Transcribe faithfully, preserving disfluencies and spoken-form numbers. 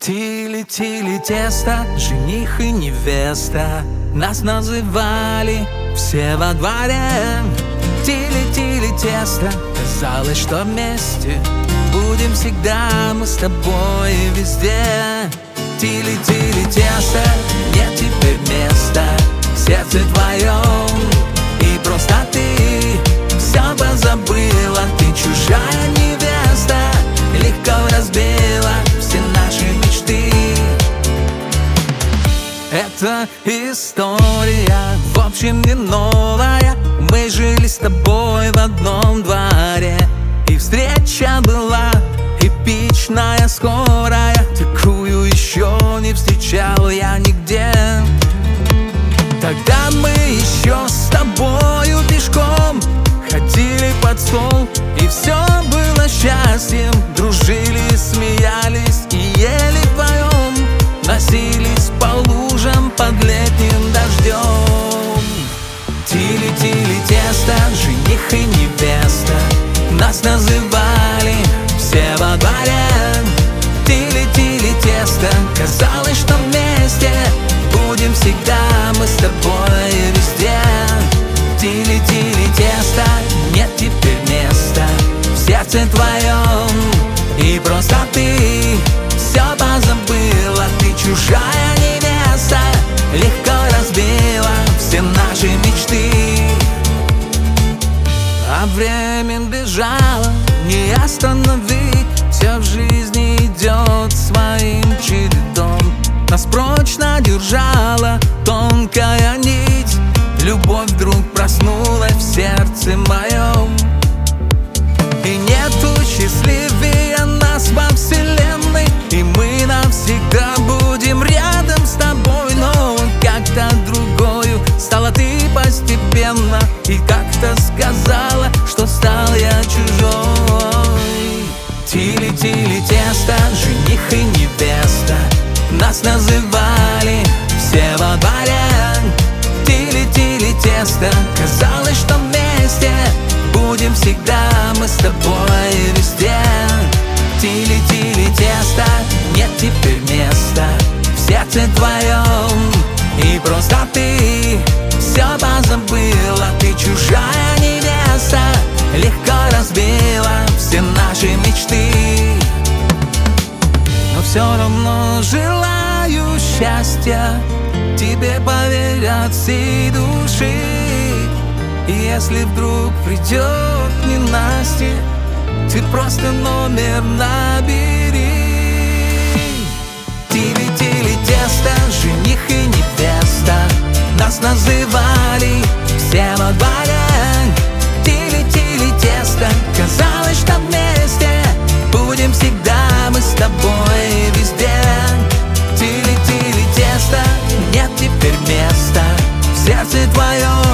Тили-тили тесто, жених и невеста, нас называли все во дворе. Тили-тили тесто, казалось, что вместе будем всегда мы с тобой везде. Тили-тили тесто, нет теперь места в сердце твоем, и просто ты все позабыла. Ты чужая невеста, легко разбила все наши мечты. Эта история, в общем, не новая. Мы жили с тобой в одном дворе, и встреча была эпичная, скорая. Такую еще не встречал я нигде. Тогда мы еще с тобою пешком ходили под стол, и все было счастьем. Дружили, смеялись и ели вдвоем, носились по лужам под летним дождем. Тили-тили тесто, жених и невеста, нас называли все во дворе. Тили-тили тесто, казалось, что вместе будем всегда мы с тобой везде. Тили-тили тесто, нет теперь места в сердце твоем, и просто ты все позабыла. Ты чужая невеста, легко разбила все наши мечты. А время бежало, не остановить, все в жизни идет своим чередом. Нас прочно держала тонкая нить, любовь вдруг проснулась в сердце моем. И нету счастливее нас во вселенной, и мы навсегда будем рядом с тобой. Но как-то другою стала ты постепенно, и как-то сказала, что стал я чужой. Тили-тили тесто, жених и невеста, нас называли все во дворе. Тили-тили тесто, казалось, что вместе будем всегда мы с тобой везде. Тили-тили тесто, нет теперь места в сердце твоем, и просто ты все позабыла. Ты чужая невеста, легко разбила все наши мечты. Но все равно желаю счастья тебе, поверь, от всей души. И если вдруг придет ненастье, ты просто номер набери. Тили-тили тесто, жених и невеста, нас называли все во дворе. Тили-тили тесто, казалось, что вместе будем всегда мы с тобой везде. Тили-тили тесто, нет теперь места в сердце твоем,